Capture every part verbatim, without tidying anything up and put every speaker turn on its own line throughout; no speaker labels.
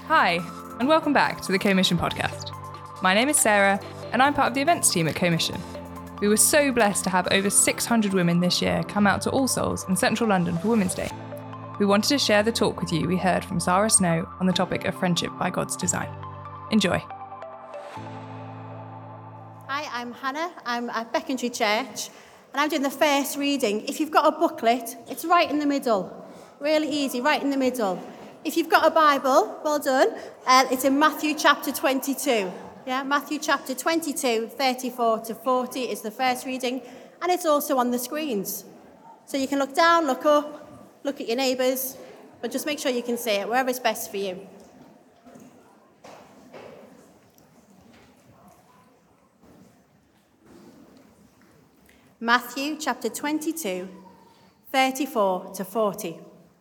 Hi, and welcome back to the Co-Mission podcast. My name is Sarah, and I'm part of the events team at Co-Mission. We were so blessed to have over six hundred women this year come out to All Souls in central London for Women's Day. We wanted to share the talk with you we heard from Sarah Snow on the topic of friendship by God's design. Enjoy.
Hi, I'm Hannah. I'm at Becontree Church, and I'm doing the first reading. If you've got a booklet, it's right in the middle. Really easy, right in the middle. If you've got a Bible, well done. Uh, it's in Matthew chapter twenty-two. Yeah, Matthew chapter twenty-two, thirty-four to forty is the first reading, and it's also on the screens. So you can look down, look up, look at your neighbours, but just make sure you can see it, wherever's best for you. Matthew chapter twenty-two, thirty-four to forty.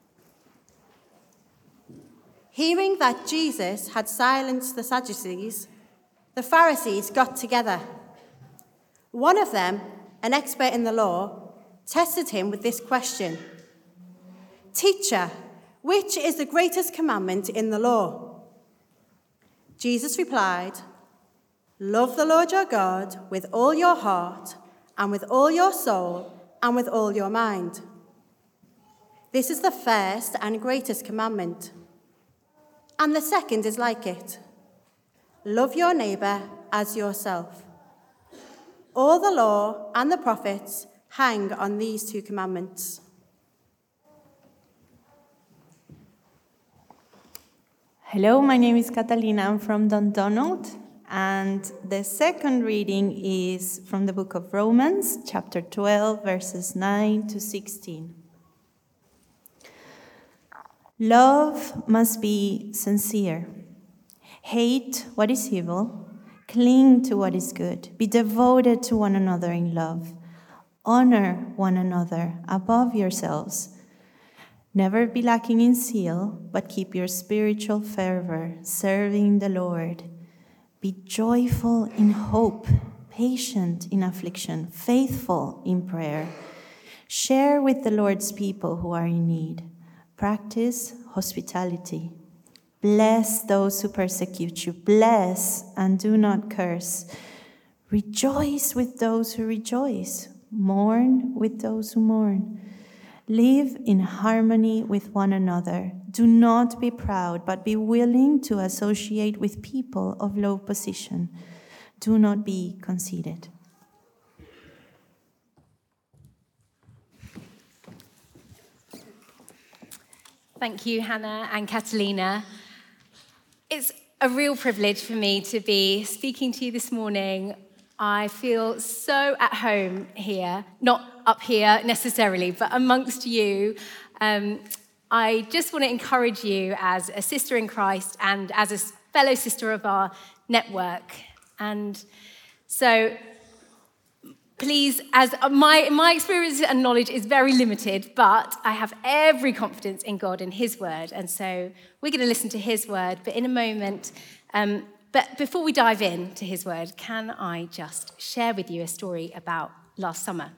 Hearing that Jesus had silenced the Sadducees, the Pharisees got together. One of them, an expert in the law, tested him with this question: "Teacher, which is the greatest commandment in the law?" Jesus replied, "Love the Lord your God with all your heart, and with all your soul, and with all your mind. This is the first and greatest commandment. And the second is like it. Love your neighbour as yourself. All the law and the prophets hang on these two commandments."
Hello, my name is Catalina. I'm from Dundonald, and the second reading is from the book of Romans, chapter twelve, verses nine to sixteen. Love must be sincere. Hate what is evil. Cling to what is good. Be devoted to one another in love. Honor one another above yourselves. Never be lacking in zeal, but keep your spiritual fervor, serving the Lord. Be joyful in hope, patient in affliction, faithful in prayer. Share with the Lord's people who are in need. Practice hospitality. Bless those who persecute you. Bless and do not curse. Rejoice with those who rejoice. Mourn with those who mourn. Live in harmony with one another. Do not be proud, but be willing to associate with people of low position. Do not be conceited.
Thank you, Hannah and Catalina. It's a real privilege for me to be speaking to you this morning. I feel so at home here, not up here necessarily, but amongst you. Um, I just want to encourage you as a sister in Christ and as a fellow sister of our network. And so please, as my, my experience and knowledge is very limited, but I have every confidence in God and his word. And so we're going to listen to his word, but in a moment. Um, but before we dive into his word, can I just share with you a story about last summer?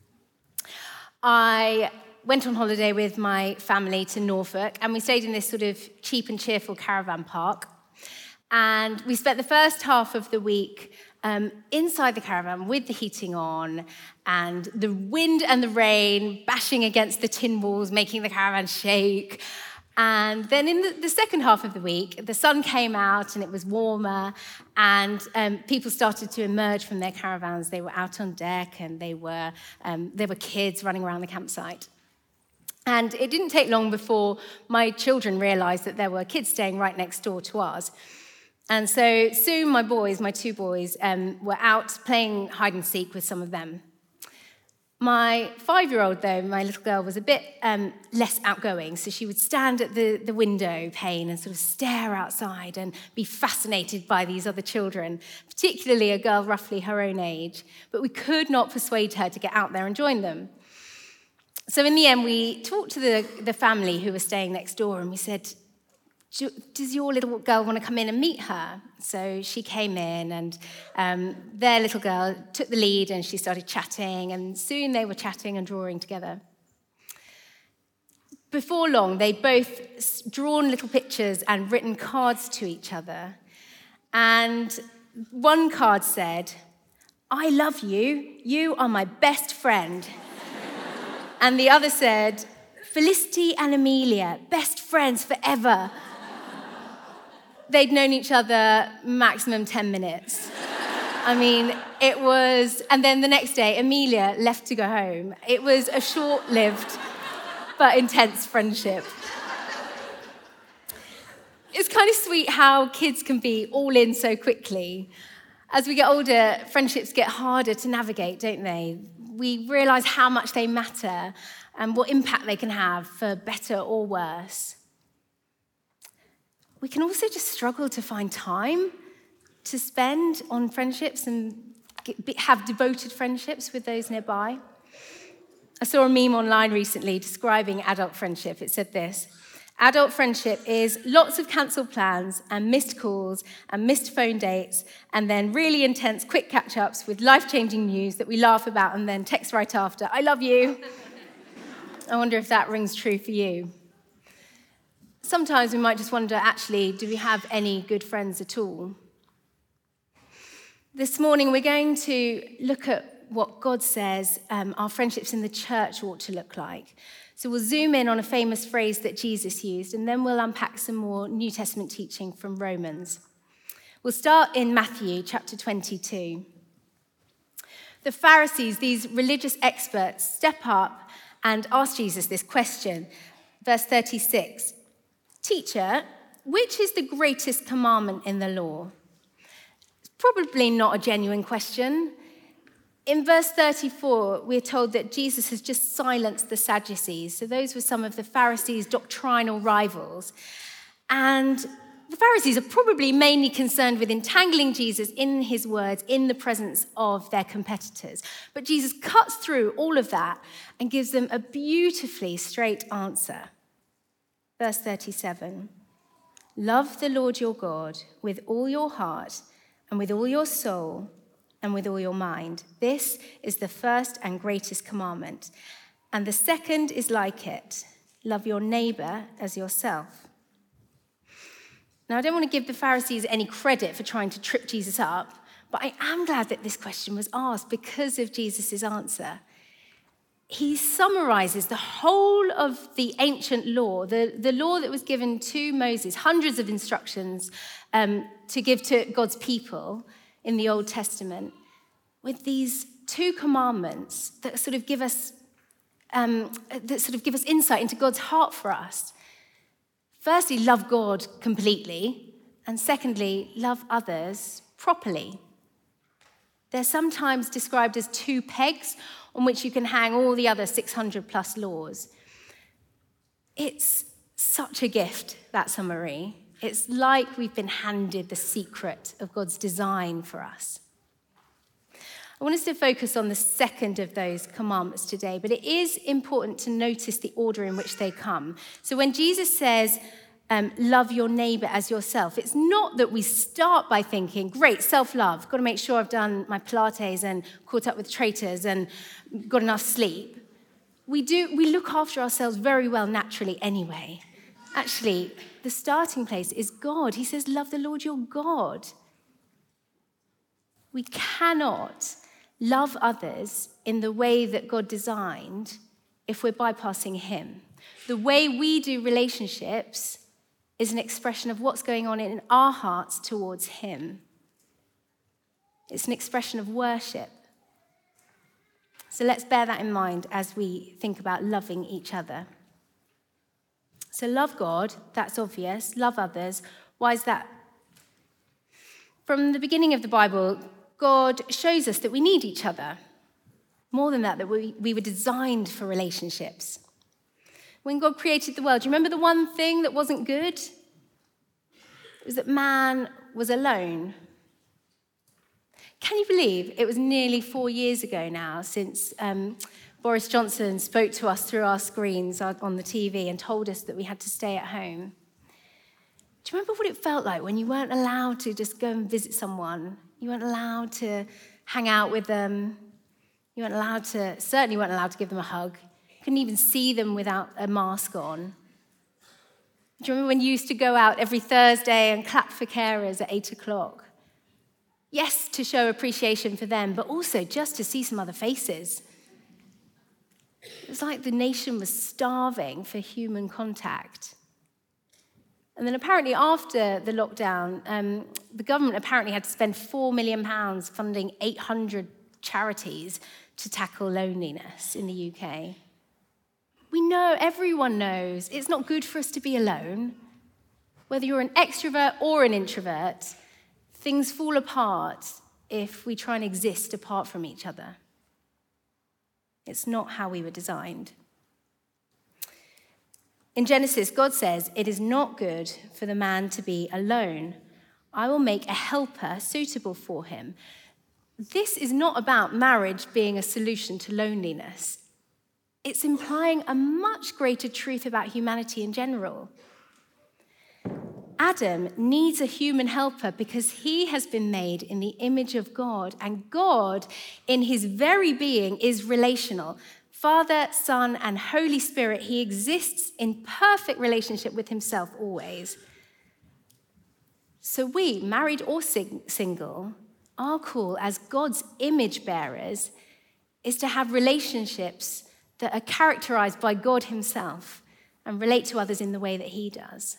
I went on holiday with my family to Norfolk, and we stayed in this sort of cheap and cheerful caravan park. And we spent the first half of the week Um, inside the caravan with the heating on and the wind and the rain bashing against the tin walls, making the caravan shake. And then in the, the second half of the week, the sun came out and it was warmer, and um, people started to emerge from their caravans. They were out on deck, and they were um, there were kids running around the campsite. And it didn't take long before my children realized that there were kids staying right next door to ours. And so soon my boys, my two boys, um, were out playing hide and seek with some of them. My five-year-old, though, my little girl, was a bit um, less outgoing, so she would stand at the, the window pane and sort of stare outside and be fascinated by these other children, particularly a girl roughly her own age. But we could not persuade her to get out there and join them. So in the end, we talked to the, the family who were staying next door, and we said, "Does your little girl want to come in and meet her?" So she came in, and um, their little girl took the lead, and she started chatting, and soon they were chatting and drawing together. Before long, they'd both drawn little pictures and written cards to each other. And one card said, "I love you. You are my best friend." And the other said, "Felicity and Amelia, best friends forever." They'd known each other maximum ten minutes. I mean, it was, and then the next day, Amelia left to go home. It was a short-lived but intense friendship. It's kind of sweet how kids can be all in so quickly. As we get older, friendships get harder to navigate, don't they? We realise how much they matter and what impact they can have for better or worse. We can also just struggle to find time to spend on friendships and have devoted friendships with those nearby. I saw a meme online recently describing adult friendship. It said this: adult friendship is lots of cancelled plans and missed calls and missed phone dates and then really intense quick catch-ups with life-changing news that we laugh about and then text right after, "I love you." I wonder if that rings true for you. Sometimes we might just wonder, actually, do we have any good friends at all? This morning, we're going to look at what God says um, our friendships in the church ought to look like. So we'll zoom in on a famous phrase that Jesus used, and then we'll unpack some more New Testament teaching from Romans. We'll start in Matthew chapter twenty-two. The Pharisees, these religious experts, step up and ask Jesus this question. Verse thirty-six, "Teacher, which is the greatest commandment in the law?" It's probably not a genuine question. In verse thirty-four, we're told that Jesus has just silenced the Sadducees. So those were some of the Pharisees' doctrinal rivals. And the Pharisees are probably mainly concerned with entangling Jesus in his words in the presence of their competitors. But Jesus cuts through all of that and gives them a beautifully straight answer. Verse thirty-seven, "Love the Lord your God with all your heart and with all your soul and with all your mind. This is the first and greatest commandment. And the second is like it. Love your neighbor as yourself." Now, I don't want to give the Pharisees any credit for trying to trip Jesus up, but I am glad that this question was asked because of Jesus' answer. He summarizes the whole of the ancient law, the, the law that was given to Moses, hundreds of instructions um, to give to God's people in the Old Testament, with these two commandments that sort of give us um, that sort of give us insight into God's heart for us. Firstly, love God completely, and secondly, love others properly. They're sometimes described as two pegs on which you can hang all the other six hundred plus laws. It's such a gift, that summary. It's like we've been handed the secret of God's design for us. I want us to focus on the second of those commandments today, but it is important to notice the order in which they come. So when Jesus says, um, love your neighbor as yourself, it's not that we start by thinking, great, self-love, got to make sure I've done my Pilates and caught up with traitors and got enough sleep. We do, we look after ourselves very well naturally anyway. Actually, the starting place is God. He says, love the Lord your God. We cannot love others in the way that God designed if we're bypassing him. The way we do relationships is an expression of what's going on in our hearts towards him. It's an expression of worship. So let's bear that in mind as we think about loving each other. So love God, that's obvious. Love others. Why is that? From the beginning of the Bible, God shows us that we need each other. More than that, that we, we were designed for relationships. When God created the world, do you remember the one thing that wasn't good? It was that man was alone. Can you believe it was nearly four years ago now since um, Boris Johnson spoke to us through our screens on the T V and told us that we had to stay at home? Do you remember what it felt like when you weren't allowed to just go and visit someone? You weren't allowed to hang out with them. You weren't allowed to, certainly weren't allowed to give them a hug. You couldn't even see them without a mask on. Do you remember when you used to go out every Thursday and clap for carers at eight o'clock? Yes, to show appreciation for them, but also just to see some other faces. It was like the nation was starving for human contact. And then apparently after the lockdown, um, the government apparently had to spend four million pounds funding eight hundred charities to tackle loneliness in the U K. We know, everyone knows, it's not good for us to be alone. Whether you're an extrovert or an introvert, things fall apart if we try and exist apart from each other. It's not how we were designed. In Genesis, God says, "It is not good for the man to be alone. I will make a helper suitable for him." This is not about marriage being a solution to loneliness. It's implying a much greater truth about humanity in general. Adam needs a human helper because he has been made in the image of God, and God, in his very being, is relational. Father, Son, and Holy Spirit, he exists in perfect relationship with himself always. So we, married or sing- single, our call as God's image bearers is to have relationships that are characterized by God himself and relate to others in the way that he does.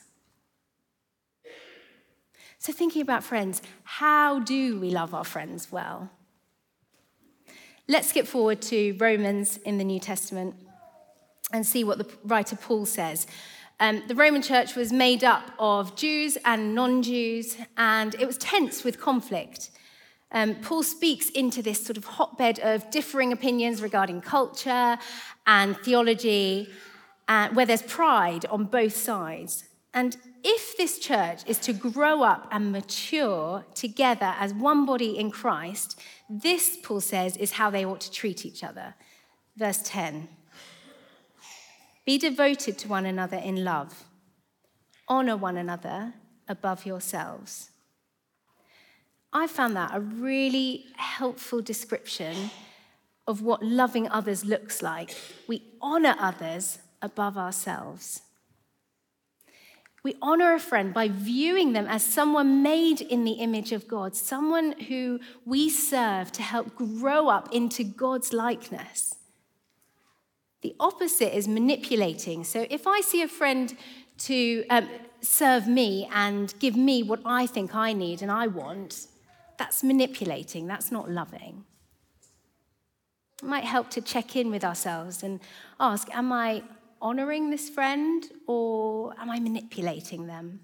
So thinking about friends, how do we love our friends well? Let's skip forward to Romans in the New Testament and see what the writer Paul says. Um, the Roman church was made up of Jews and non-Jews, and it was tense with conflict. Um, Paul speaks into this sort of hotbed of differing opinions regarding culture and theology, uh, where there's pride on both sides. And if this church is to grow up and mature together as one body in Christ, this, Paul says, is how they ought to treat each other. Verse ten. Be devoted to one another in love. Honor one another above yourselves. I found that a really helpful description of what loving others looks like. We honor others above ourselves. We honor a friend by viewing them as someone made in the image of God, someone who we serve to help grow up into God's likeness. The opposite is manipulating. So if I see a friend to um, serve me and give me what I think I need and I want, that's manipulating, that's not loving. It might help to check in with ourselves and ask, am I honoring this friend or am I manipulating them?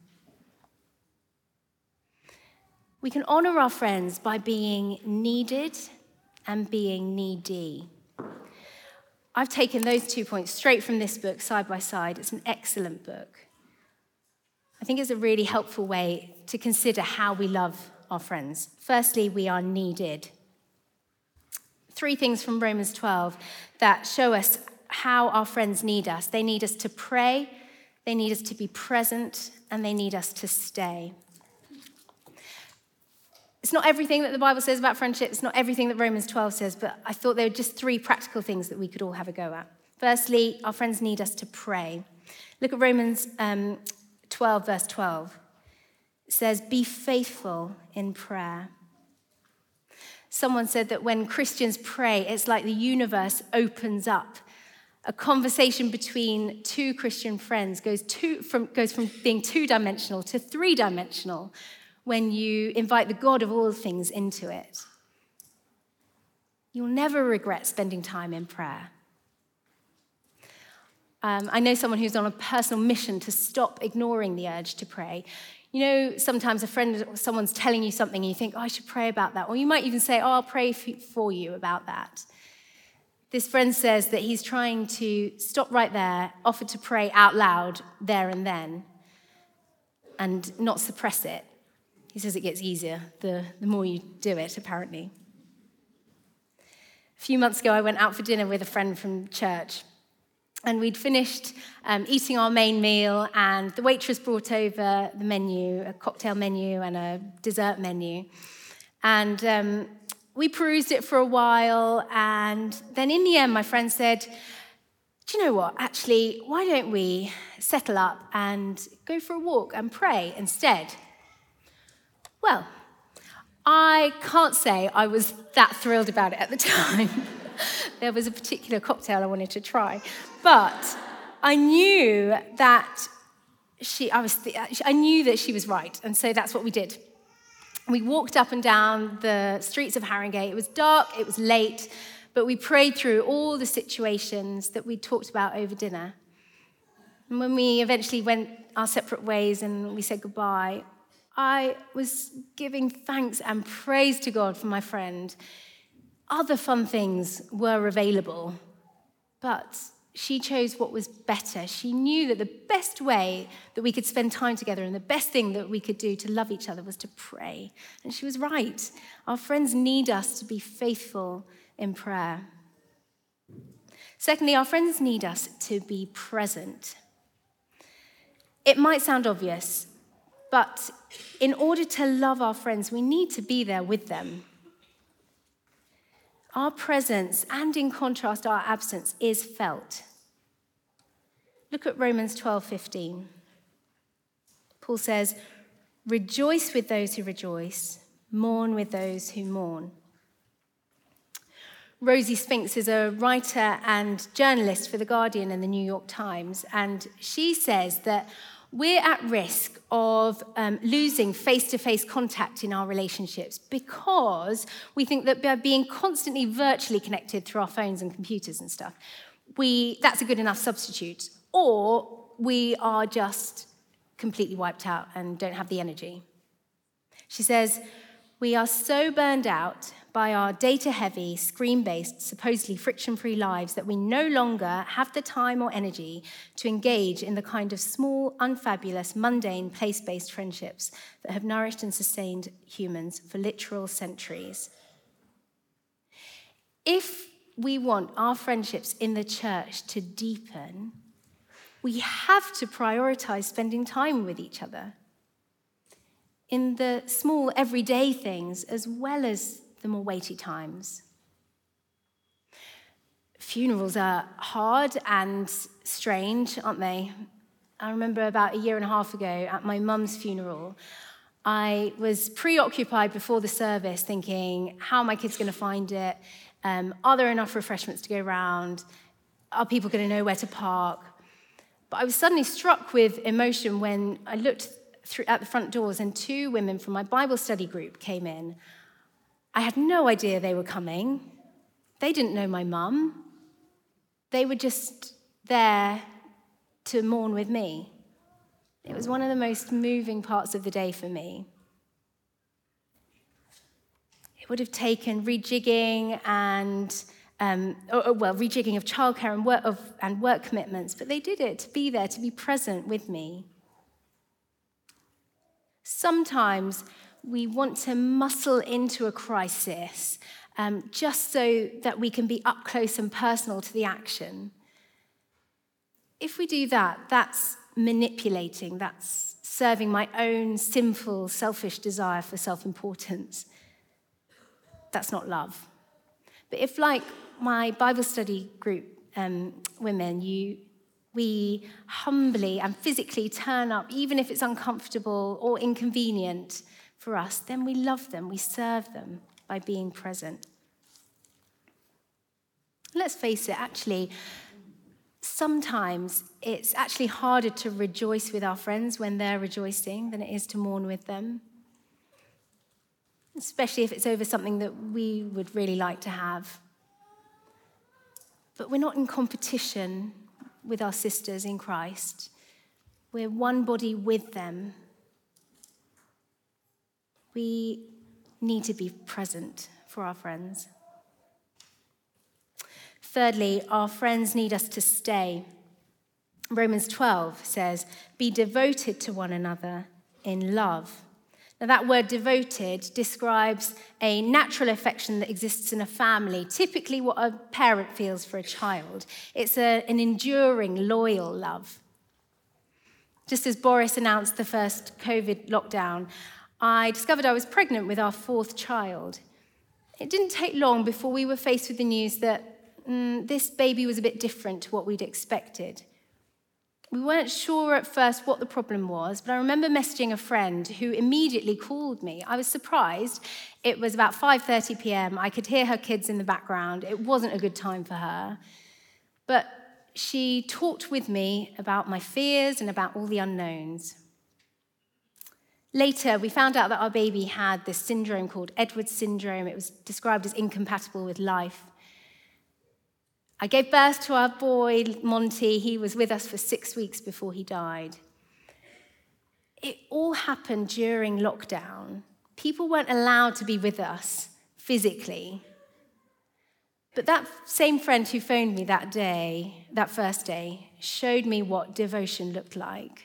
We can honor our friends by being needed and being needy. I've taken those two points straight from this book, side by side. It's an excellent book. I think it's a really helpful way to consider how we love our friends. Firstly, we are needed. Three things from Romans twelve that show us how our friends need us. They need us to pray, they need us to be present, and they need us to stay. It's not everything that the Bible says about friendship, it's not everything that Romans twelve says, but I thought there were just three practical things that we could all have a go at. Firstly, our friends need us to pray. Look at Romans um, twelve, verse twelve. It says, be faithful in prayer. Someone said that when Christians pray, it's like the universe opens up. A conversation between two Christian friends goes, two, from, goes from being two-dimensional to three-dimensional when you invite the God of all things into it. You'll never regret spending time in prayer. Um, I know someone who's on a personal mission to stop ignoring the urge to pray. You know, sometimes a friend or someone's telling you something and you think, oh, I should pray about that. Or you might even say, oh, I'll pray for you about that. This friend says that he's trying to stop right there, offer to pray out loud there and then, and not suppress it. He says it gets easier the, the more you do it, apparently. A few months ago, I went out for dinner with a friend from church. And we'd finished um, eating our main meal, and the waitress brought over the menu, a cocktail menu and a dessert menu. And um, we perused it for a while, and then in the end, my friend said, do you know what? Actually, why don't we settle up and go for a walk and pray instead? Well, I can't say I was that thrilled about it at the time. There was a particular cocktail I wanted to try. But I knew that she, I was, th- I knew that she was right, and so that's what we did. We walked up and down the streets of Haringey. It was dark, it was late, but we prayed through all the situations that we talked about over dinner. And when we eventually went our separate ways and we said goodbye, I was giving thanks and praise to God for my friend. Other fun things were available, but she chose what was better. She knew that the best way that we could spend time together and the best thing that we could do to love each other was to pray. And she was right. Our friends need us to be faithful in prayer. Secondly, our friends need us to be present. It might sound obvious, but in order to love our friends, we need to be there with them. Our presence, and in contrast, our absence, is felt. Look at Romans twelve fifteen. Paul says, "Rejoice with those who rejoice, mourn with those who mourn." Rosie Spinks is a writer and journalist for The Guardian and The New York Times, and she says that we're at risk of um, losing face-to-face contact in our relationships because we think that by being constantly virtually connected through our phones and computers and stuff, we that's a good enough substitute, or we are just completely wiped out and don't have the energy. She says, "We are so burned out by our data-heavy, screen-based, supposedly friction-free lives that we no longer have the time or energy to engage in the kind of small, unfabulous, mundane, place-based friendships that have nourished and sustained humans for literal centuries." If we want our friendships in the church to deepen, we have to prioritize spending time with each other in the small, everyday things as well as the more weighty times. Funerals are hard and strange, aren't they? I remember about a year and a half ago at my mum's funeral, I was preoccupied before the service thinking, how are my kids going to find it? Um, are there enough refreshments to go around? Are people going to know where to park? But I was suddenly struck with emotion when I looked through, at the front doors and two women from my Bible study group came in. I had no idea they were coming. They didn't know my mum. They were just there to mourn with me. It was one of the most moving parts of the day for me. It would have taken rejigging and, um, or, well, rejigging of childcare and work, of, and work commitments, but they did it to be there, to be present with me. Sometimes we want to muscle into a crisis um, just so that we can be up close and personal to the action. If we do that, that's manipulating, that's serving my own sinful, selfish desire for self-importance. That's not love. But if, like my Bible study group um, women, you we humbly and physically turn up, even if it's uncomfortable or inconvenient for us, then we love them, we serve them by being present. Let's face it, actually, sometimes it's actually harder to rejoice with our friends when they're rejoicing than it is to mourn with them, especially if it's over something that we would really like to have. But we're not in competition with our sisters in Christ. We're one body with them. We need to be present for our friends. Thirdly, our friends need us to stay. Romans twelve says, "Be devoted to one another in love." Now, that word devoted describes a natural affection that exists in a family, typically what a parent feels for a child. It's a, an enduring, loyal love. Just as Boris announced the first COVID lockdown, I discovered I was pregnant with our fourth child. It didn't take long before we were faced with the news that mm, this baby was a bit different to what we'd expected. We weren't sure at first what the problem was, but I remember messaging a friend who immediately called me. I was surprised. It was about five thirty p.m. I could hear her kids in the background. It wasn't a good time for her. But she talked with me about my fears and about all the unknowns. Later, we found out that our baby had this syndrome called Edwards syndrome. It was described as incompatible with life. I gave birth to our boy, Monty. He was with us for six weeks before he died. It all happened during lockdown. People weren't allowed to be with us physically. But that same friend who phoned me that day, that first day, showed me what devotion looked like.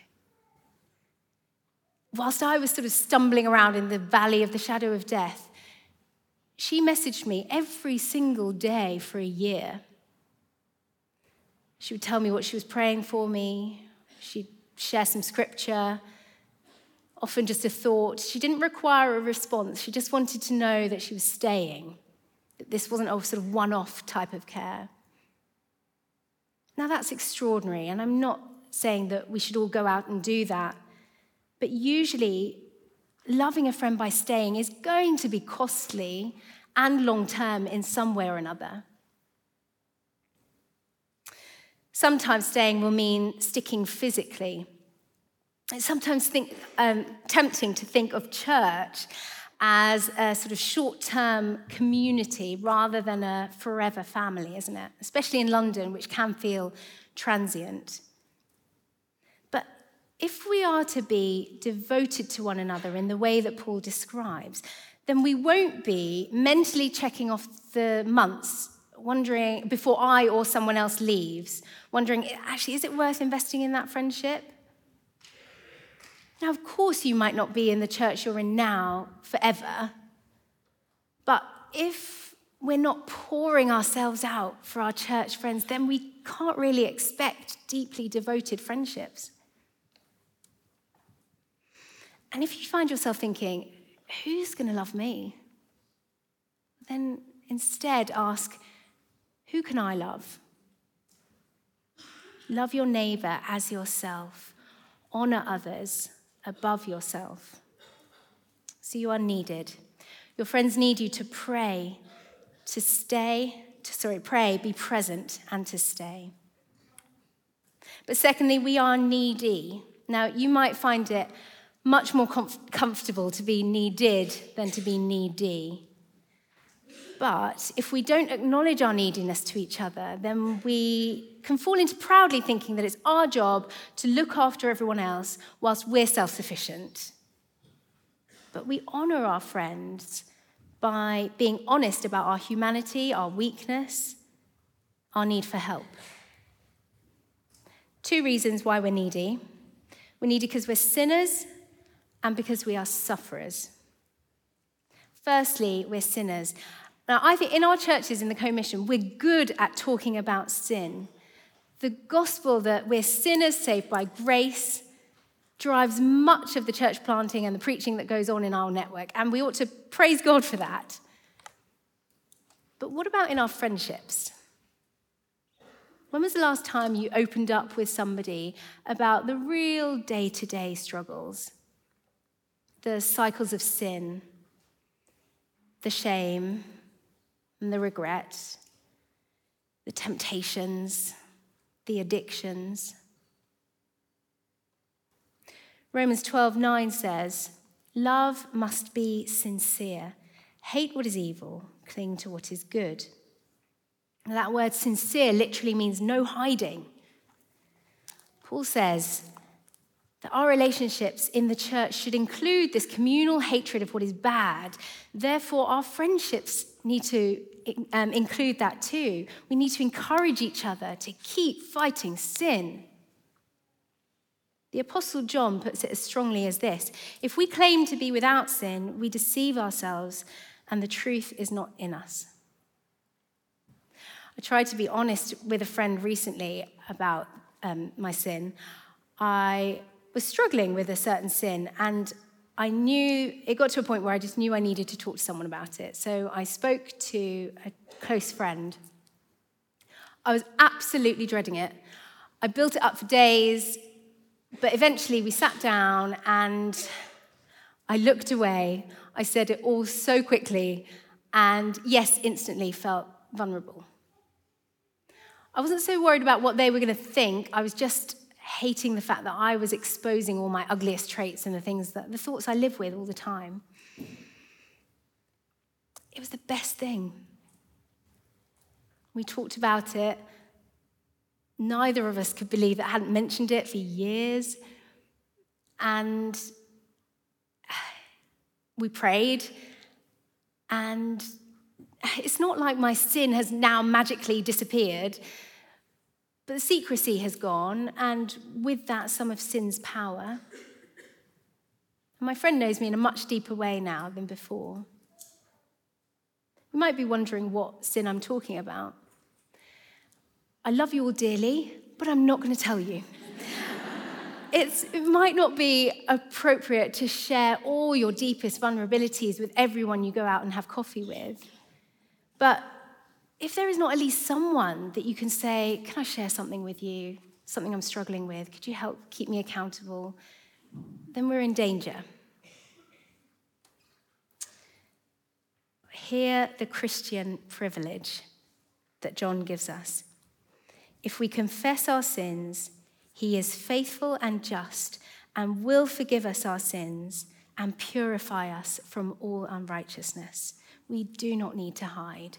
Whilst I was sort of stumbling around in the valley of the shadow of death, she messaged me every single day for a year. She would tell me what she was praying for me. She'd share some scripture, often just a thought. She didn't require a response. She just wanted to know that she was staying, that this wasn't a sort of one-off type of care. Now, that's extraordinary, and I'm not saying that we should all go out and do that, but usually loving a friend by staying is going to be costly and long-term in some way or another. Sometimes staying will mean sticking physically. It's sometimes think, um, tempting to think of church as a sort of short-term community rather than a forever family, isn't it? Especially in London, which can feel transient. But if we are to be devoted to one another in the way that Paul describes, then we won't be mentally checking off the months, wondering, before I or someone else leaves, wondering, actually, is it worth investing in that friendship? Now, of course, you might not be in the church you're in now forever, but if we're not pouring ourselves out for our church friends, then we can't really expect deeply devoted friendships. And if you find yourself thinking, who's going to love me? Then instead ask, who can I love? Love your neighbor as yourself. Honor others above yourself. So you are needed. Your friends need you to pray, to stay, to, sorry, pray, be present, and to stay. But secondly, we are needy. Now, you might find it much more comf- comfortable to be needed than to be needy. But if we don't acknowledge our neediness to each other, then we can fall into proudly thinking that it's our job to look after everyone else whilst we're self-sufficient. But we honor our friends by being honest about our humanity, our weakness, our need for help. Two reasons why we're needy. We're needy because we're sinners and because we are sufferers. Firstly, we're sinners. Now, I think in our churches in the Co-Mission, we're good at talking about sin. The gospel that we're sinners saved by grace drives much of the church planting and the preaching that goes on in our network, and we ought to praise God for that. But what about in our friendships? When was the last time you opened up with somebody about the real day-to-day struggles? The cycles of sin, the shame, and the regret, the temptations, the addictions. Romans twelve nine says, love must be sincere. Hate what is evil, cling to what is good. Now, that word sincere literally means no hiding. Paul says that our relationships in the church should include this communal hatred of what is bad. Therefore, our friendships need to um, include that too. We need to encourage each other to keep fighting sin. The Apostle John puts it as strongly as this: if we claim to be without sin, we deceive ourselves, and the truth is not in us. I tried to be honest with a friend recently about um, my sin. I was struggling with a certain sin, and I knew, it got to a point where I just knew I needed to talk to someone about it. So I spoke to a close friend, I was absolutely dreading it. I built it up for days, but eventually we sat down and I looked away. I said it all so quickly and, yes, instantly felt vulnerable. I wasn't so worried about what they were going to think. I was just hating the fact that I was exposing all my ugliest traits and the things that, the thoughts I live with all the time. It was the best thing. We talked about it. Neither of us could believe that I hadn't mentioned it for years. And we prayed. And it's not like my sin has now magically disappeared, but the secrecy has gone, and with that, some of sin's power. And my friend knows me in a much deeper way now than before. You might be wondering what sin I'm talking about. I love you all dearly, but I'm not going to tell you. It's, it might not be appropriate to share all your deepest vulnerabilities with everyone you go out and have coffee with. But if there is not at least someone that you can say, can I share something with you, something I'm struggling with? Could you help keep me accountable? Then we're in danger. Hear the Christian privilege that John gives us. If we confess our sins, he is faithful and just and will forgive us our sins and purify us from all unrighteousness. We do not need to hide.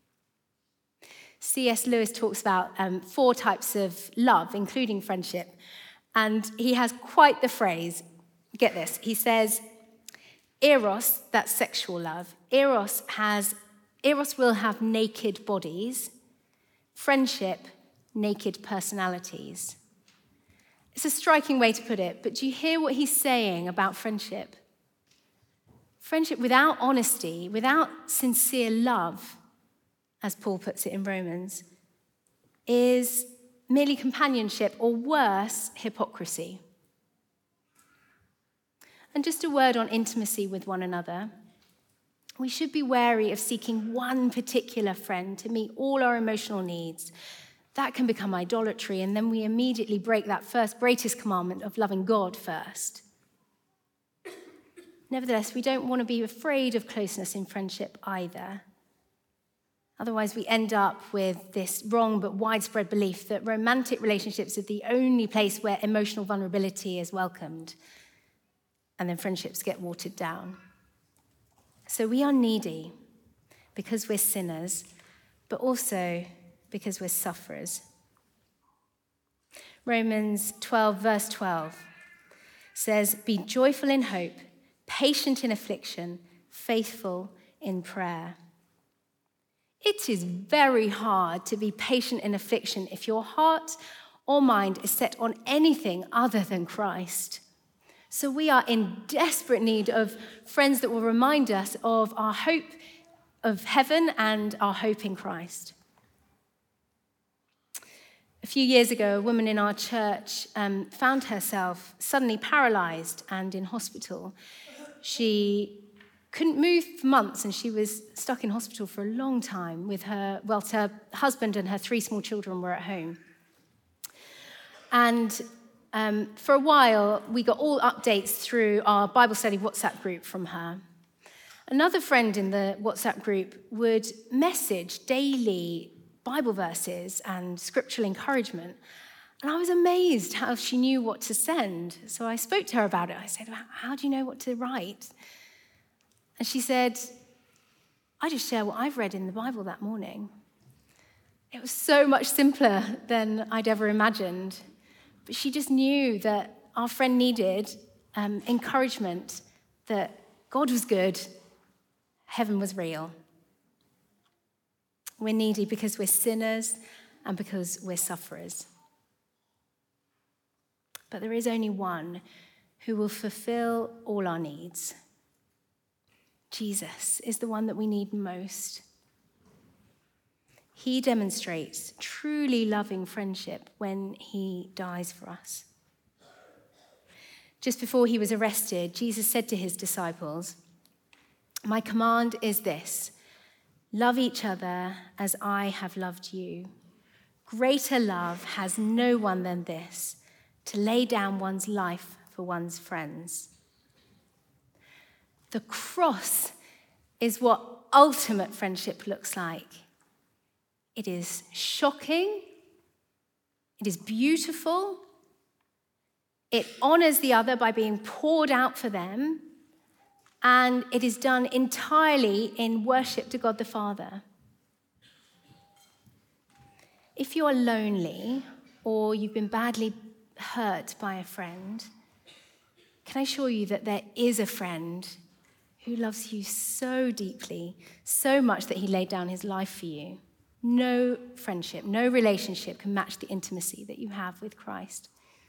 C S Lewis talks about um, four types of love, including friendship. And he has quite the phrase. Get this. He says, Eros, that's sexual love. Eros has, Eros will have naked bodies. Friendship, naked personalities. It's a striking way to put it, but do you hear what he's saying about friendship? Friendship without honesty, without sincere love, as Paul puts it in Romans, is merely companionship, or worse, hypocrisy. And just a word on intimacy with one another. We should be wary of seeking one particular friend to meet all our emotional needs. That can become idolatry, and then we immediately break that first greatest commandment of loving God first. Nevertheless, we don't want to be afraid of closeness in friendship either. Otherwise, we end up with this wrong but widespread belief that romantic relationships are the only place where emotional vulnerability is welcomed, and then friendships get watered down. So we are needy because we're sinners, but also because we're sufferers. Romans twelve, verse twelve says, "Be joyful in hope, patient in affliction, faithful in prayer." It is very hard to be patient in affliction if your heart or mind is set on anything other than Christ. So we are in desperate need of friends that will remind us of our hope of heaven and our hope in Christ. A few years ago, a woman in our church um, found herself suddenly paralyzed and in hospital. She couldn't move for months, and she was stuck in hospital for a long time with her, well, her husband and her three small children were at home. And um, for a while, we got all updates through our Bible study WhatsApp group from her. Another friend in the WhatsApp group would message daily Bible verses and scriptural encouragement. And I was amazed how she knew what to send. So I spoke to her about it. I said, how do you know what to write? And she said, I just share what I've read in the Bible that morning. It was so much simpler than I'd ever imagined. But she just knew that our friend needed um, encouragement, that God was good, heaven was real. We're needy because we're sinners and because we're sufferers. But there is only one who will fulfill all our needs. Jesus is the one that we need most. He demonstrates truly loving friendship when he dies for us. Just before he was arrested, Jesus said to his disciples, "My command is this, love each other as I have loved you. Greater love has no one than this, to lay down one's life for one's friends. The cross is what ultimate friendship looks like. It is shocking. It is beautiful. It honors the other by being poured out for them. And it is done entirely in worship to God the Father. If you are lonely or you've been badly hurt by a friend, can I assure you that there is a friend who loves you so deeply, so much that he laid down his life for you. No friendship, no relationship can match the intimacy that you have with Christ.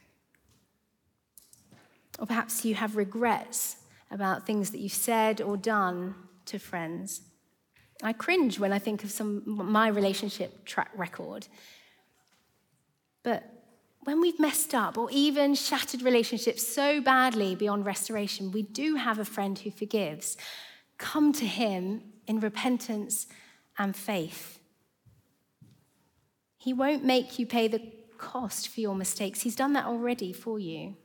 Or perhaps you have regrets about things that you've said or done to friends. I cringe when I think of some my relationship track record. But when we've messed up or even shattered relationships so badly beyond restoration, we do have a friend who forgives. Come to him in repentance and faith. He won't make you pay the cost for your mistakes. He's done that already for you.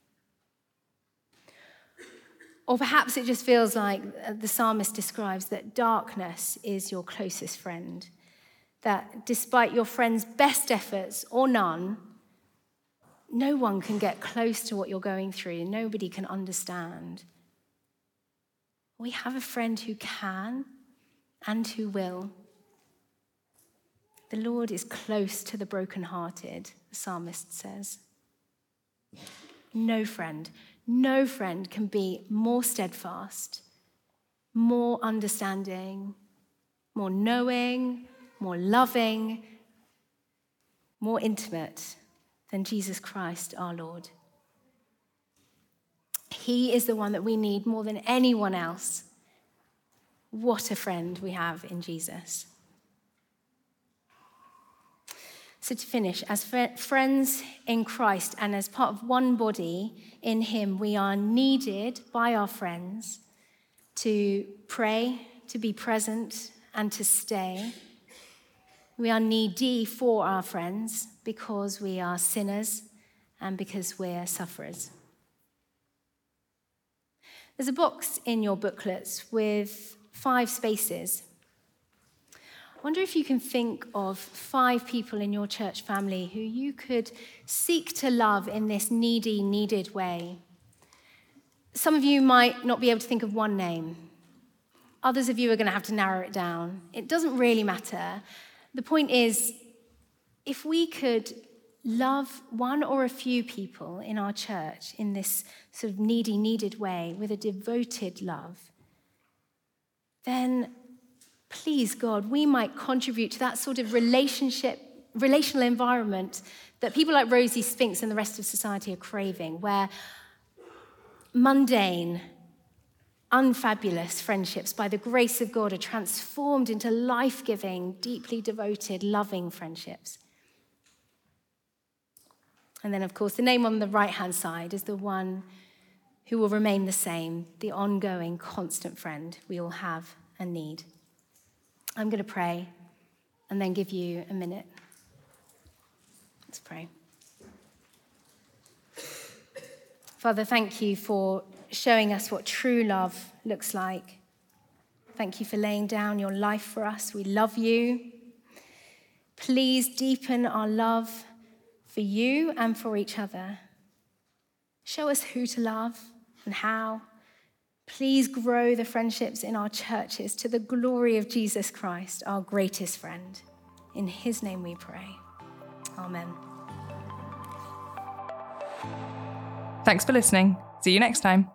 Or perhaps it just feels like the psalmist describes that darkness is your closest friend. That despite your friend's best efforts or none, no one can get close to what you're going through. Nobody can understand. We have a friend who can and who will. The Lord is close to the brokenhearted, the psalmist says. No friend, no friend can be more steadfast, more understanding, more knowing, more loving, more intimate than Jesus Christ, our Lord. He is the one that we need more than anyone else. What a friend we have in Jesus. So to finish, as friends in Christ and as part of one body in him, we are needed by our friends to pray, to be present, and to stay. We are needy for our friends because we are sinners and because we're sufferers. There's a box in your booklets with five spaces. I wonder if you can think of five people in your church family who you could seek to love in this needy, needed way. Some of you might not be able to think of one name. Others of you are going to have to narrow it down. It doesn't really matter. The point is, if we could love one or a few people in our church in this sort of needy, needed way with a devoted love, then please, God, we might contribute to that sort of relationship, relational environment that people like Rosie Spinks and the rest of society are craving, where mundane, unfabulous friendships, by the grace of God, are transformed into life-giving, deeply devoted, loving friendships. And then, of course, the name on the right-hand side is the one who will remain the same, the ongoing, constant friend we all have and need. I'm going to pray and then give you a minute. Let's pray. Father, thank you for showing us what true love looks like. Thank you for laying down your life for us. We love you. Please deepen our love for you and for each other. Show us who to love and how. Please grow the friendships in our churches to the glory of Jesus Christ, our greatest friend. In his name we pray. Amen.
Thanks for listening. See you next time.